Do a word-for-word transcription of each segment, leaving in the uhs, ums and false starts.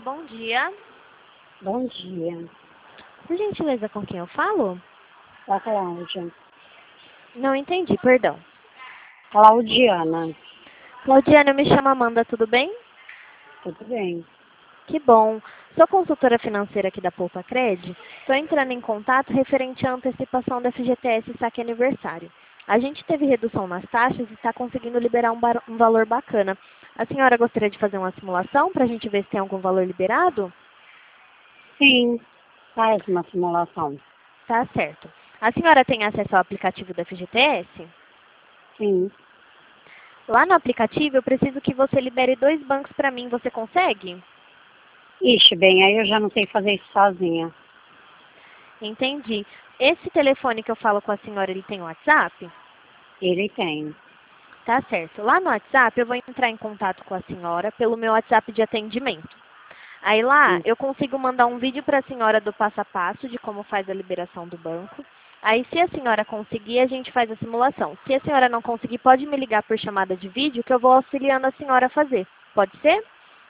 bom dia. Bom dia. Por gentileza, com quem eu falo? A Cláudia. Não entendi, perdão. Claudiana. Claudiana, eu me chamo Amanda, tudo bem? Tudo bem. Que bom. Sou consultora financeira aqui da Poupa Cred. Estou entrando em contato referente à antecipação da F G T S Saque Aniversário. A gente teve redução nas taxas e está conseguindo liberar um, bar... um valor bacana. A senhora gostaria de fazer uma simulação para a gente ver se tem algum valor liberado? Sim. Faz uma simulação. Tá certo. A senhora tem acesso ao aplicativo da F G T S? Sim. Lá no aplicativo eu preciso que você libere dois bancos para mim. Você consegue? Ixi, bem, aí eu já não sei fazer isso sozinha. Entendi. Esse telefone que eu falo com a senhora, ele tem WhatsApp? Ele tem. Tá certo. Lá no WhatsApp eu vou entrar em contato com a senhora pelo meu WhatsApp de atendimento. Aí lá Sim. eu consigo mandar um vídeo para a senhora do passo a passo de como faz a liberação do banco. Aí se a senhora conseguir, a gente faz a simulação. Se a senhora não conseguir, pode me ligar por chamada de vídeo que eu vou auxiliando a senhora a fazer. Pode ser?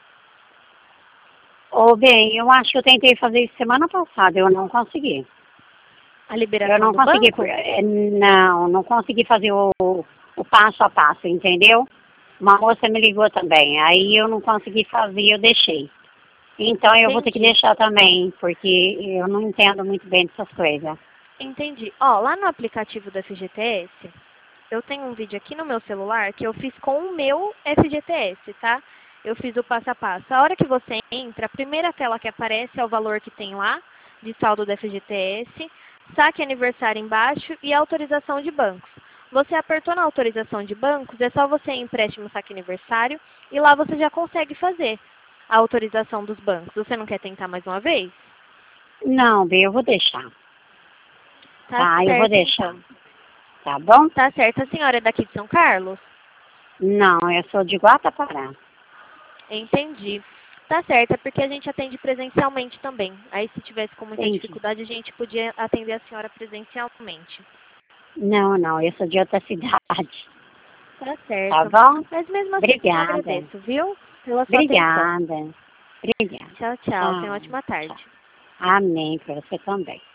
Ô, bem, eu acho que eu tentei fazer isso semana passada, eu não consegui. A Eu liberação não do consegui, banco? eh, não, não consegui fazer o, o passo a passo, entendeu? Uma moça me ligou também, aí eu não consegui fazer, eu deixei. Então eu vou ter que Entendi. deixar também, porque eu não entendo muito bem dessas coisas. Entendi. Ó, lá no aplicativo do F G T S, eu tenho um vídeo aqui no meu celular que eu fiz com o meu F G T S, tá? Eu fiz o passo a passo. A hora que você entra, a primeira tela que aparece é o valor que tem lá, de saldo do F G T S, saque aniversário embaixo e autorização de bancos. Você apertou na autorização de bancos, é só você ir em empréstimo saque aniversário e lá você já consegue fazer a autorização dos bancos. Você não quer tentar mais uma vez? Não, bem, eu vou deixar. Tá Tá, eu vou certo, deixar. então. Tá bom? Tá certo. A senhora é daqui de São Carlos? Não, eu sou de Guatapará. Entendi. Tá certo, é porque a gente atende presencialmente também. Aí se tivesse com muita Entendi. dificuldade, a gente podia atender a senhora presencialmente. Não, não, eu sou de outra cidade. Tá Tá certo. bom? Mas mesmo assim, eu Obrigada. agradeço, viu? Pela sua atenção. Obrigada. Obrigada. Tchau, tchau. Tenha uma Tchau. ótima Tchau. tarde. Amém, para você também.